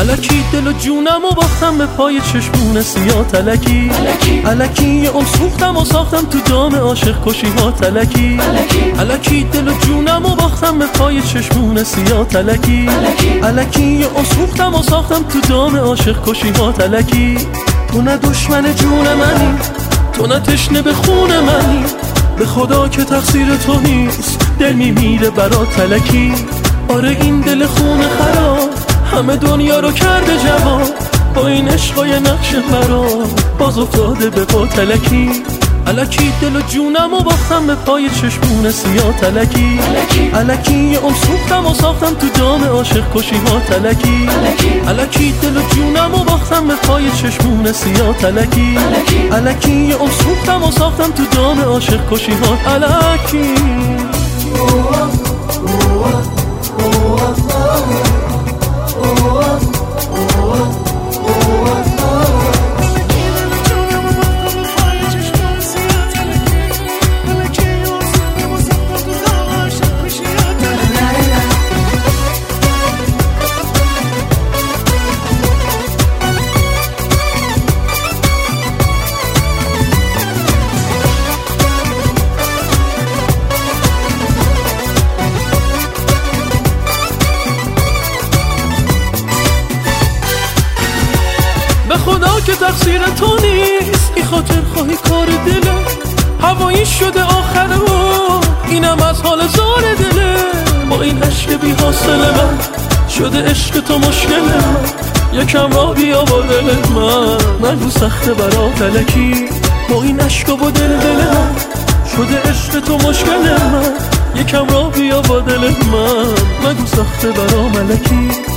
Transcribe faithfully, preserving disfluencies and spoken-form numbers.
الکی دل و جونم و باختم به پای چشمون سیاه تلکی الکی یه عمر سوختم و ساختم تو دام عاشق کشی ها تلکی الکی دل و جونم و باختم به پای چشمون سیاه تلکی الکی یه عمر سوختم و ساختم تو دام عاشق کشی ها تلکی تو نه دشمن جون منی، تو نه تشنه به خون منی، به خدا که تقصیر تو نیست دل میمیره برا تلکی. آره این دل خون خراب همه دنیا رو کرده جواب، با این عشقای نقش برا باز افتاده به پا تلکی الکی دل و جونم و باختم به پای چشمون سیاه تلکی الکی یه عمر سوختم و ساختم تو دام عاشق کشی ها تلکی الکی دل و جونم و باختم به پای چشمون سیاه تلکی الکی یه عمر سوختم و ساختم تو دام عاشق کشی ها الکی. به خدا که تقصیر تو نیست، این خاطر خواهی کار دله، هوایی شده آخره و اینم از حال زار دله. با این عشق بی حاصل من شده عشق تو مشکل من، یکم راه بیا با دل من نگو سخته برا تلکی. با این عشق و دل دل من شده عشق تو مشکل من، یکم راه بیا با دل من نگو سخته برا ملکی.